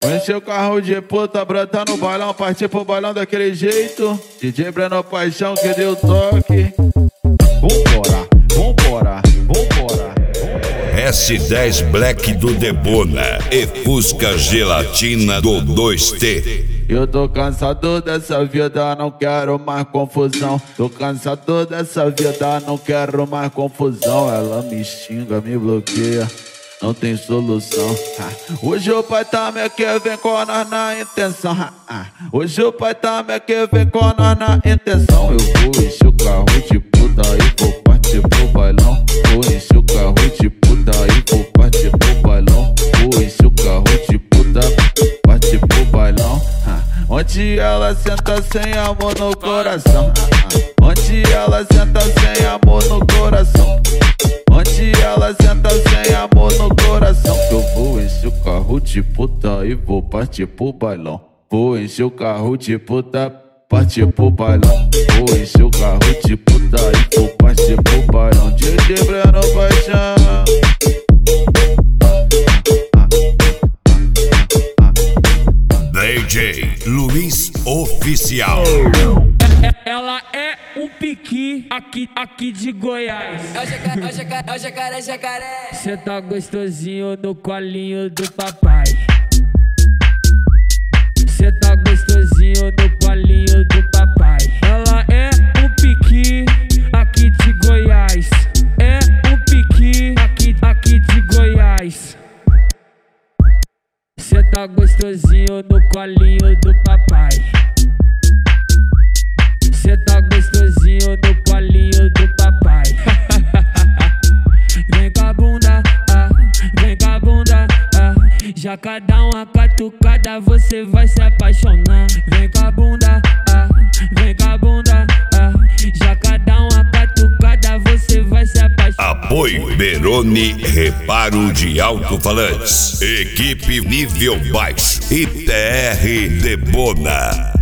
Encher o carro de puta, brota no bailão, partir pro bailão daquele jeito. DJ Breno Paixão que deu toque. Vambora, vambora, vambora. S10 Black do Debona e Fusca Gelatina do 2T. Eu tô cansado dessa vida, não quero mais confusão. Tô cansado dessa vida, não quero mais confusão. Ela me xinga, me bloqueia, não tem solução. Hoje o pai tá me quer, vem com nós na intenção. Hoje o pai tá me quer, vem com nós na intenção. Eu vou encher o carro de puta e vou partir pro bailão. Vou encher o carro de puta e vou partir pro bailão. Vou encher o carro de puta, partir pro bailão. Onde ela senta sem amor no coração. Onde ela senta sem amor no coração. Onde ela senta sem amor no coração. Que eu vou encher o carro de puta e vou partir pro bailão. Vou encher o carro de puta, partir pro bailão. Vou encher o carro de puta e vou partir pro bailão. DJ Breno Paixão. DJ Luiz Oficial. Ela é um piqui aqui de Goiás. É o jacaré, jacaré. Cê tá gostosinho no colinho do papai. Cê tá gostosinho no colinho do papai. Ela é um piqui aqui de Goiás. É um piqui aqui de Goiás. Cê tá gostosinho no colinho do papai. Cê tá gostosinho no colinho do papai. Vem com a bunda, vem com a bunda, já cada uma catucada você vai se apaixonar. Vem com a bunda, vem com a bunda, já cada uma catucada você vai se apaixonar. Apoio Beroni Reparo de Alto-Falantes. Equipe nível baixo. ITR Debona.